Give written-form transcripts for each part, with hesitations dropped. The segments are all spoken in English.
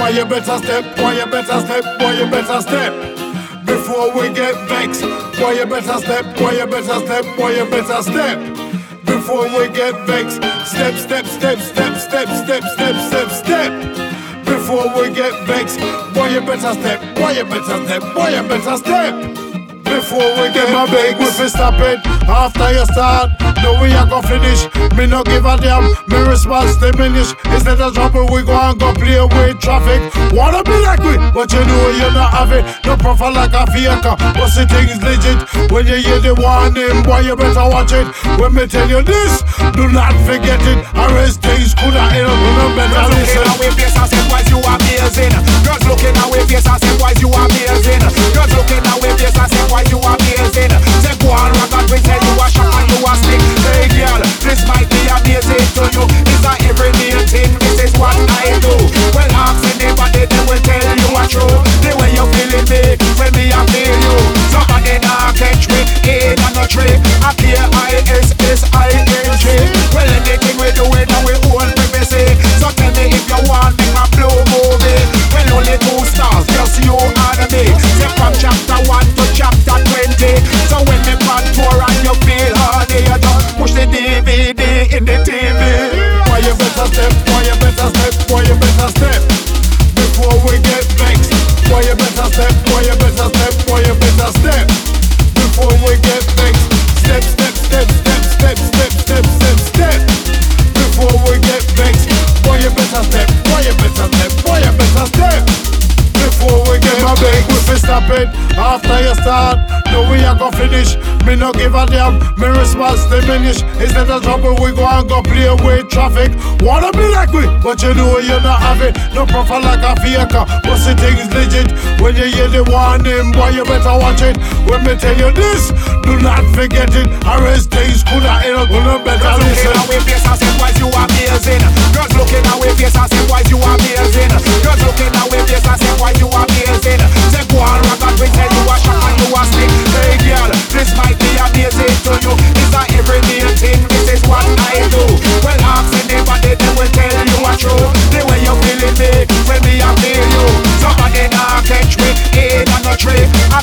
Why you better step, why you better step, why you better step before we get vexed. Why you better step, why you better step, why you better step before we get vexed. Step, step, step, step, step, step, step, step, step before we get vexed. Why you better step, why you better step, why you better step before we get my big. We fi stop it after you start. No, we are gon' finish. Me no give a damn. Me response diminish. Instead of trouble, we go and go play with traffic. Wanna be like we, but you know you not have it. No profile like a faker, but the thing's legit. When you hear the warning, boy, you better watch it. When me tell you this, do not forget it. Or else things coulda end up in a better listen. Girls looking at we face and say, why's you amazing? Girls looking at we face and say, why's you amazing? Girls looking at we face and say, why's you amazing? Say, go on, rock and we tell you a shot and you a stick. Hey girl, this might be amazing to you. It's a everyday thing, this is what I do. Well, ask anybody, they will tell you a truth. The way you feeling me, when me I feel you. Somebody now catch me in on a trick. I K-I-S-S-I-N-G. Well, anything we do it and we own privacy. So tell me if you want me a blue movie. Well, only 2 stars, just you and me. Say from chapter 1 to chapter 20. So when me bad tour and you feel honey, you just push the DVD in the TV. Why you better step, why you better step, why you better step before we get vexed. Why you better step, why you better step, why you better step before we get vexed. Step, step, step, step, step, step, step, step, step before we get vexed. Why you better step, why you better step, why you better step before we get my big. We fi stop it after you start. No, we are gon' finish. Me no give a damn. Me response diminish. Instead of trouble, we go and go play with traffic. Wanna be like we, but you know you not have it. No profile like a faker, but the thing's legit. When you hear the warning, boy, you better watch it. When me tell you this, do not forget it. Or else things coulda end up in a better listen. Girls looking at we face and say, why's you amazing? Girls looking at we face and say, why's you amazing? Girls looking at we face and say, why's you amazing? Say, go on, rock and we tell you a shot and you a stick. Hey girl, this might be amazing to you. It's a everyday thing, this is what I do. Well, ask anybody, they will tell you a truth. The way you feeling me, when me I feel you. Somebody now catch me in on a trick. I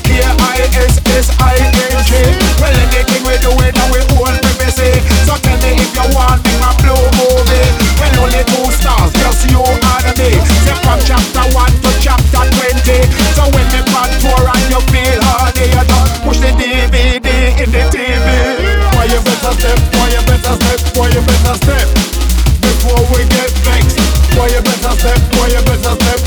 K-I-S-S-I-N-G. Well, anything we do it and we own privacy. So tell me if you want me a blue movie. Well, only 2 stars, just you and me. Say from chapter 1 to chapter 20. So when me bad tour and you feel honey, you just push the DVD in the TV. Why you better step, why you better step, why you better step before we get vexed. Why you better step, why you better step,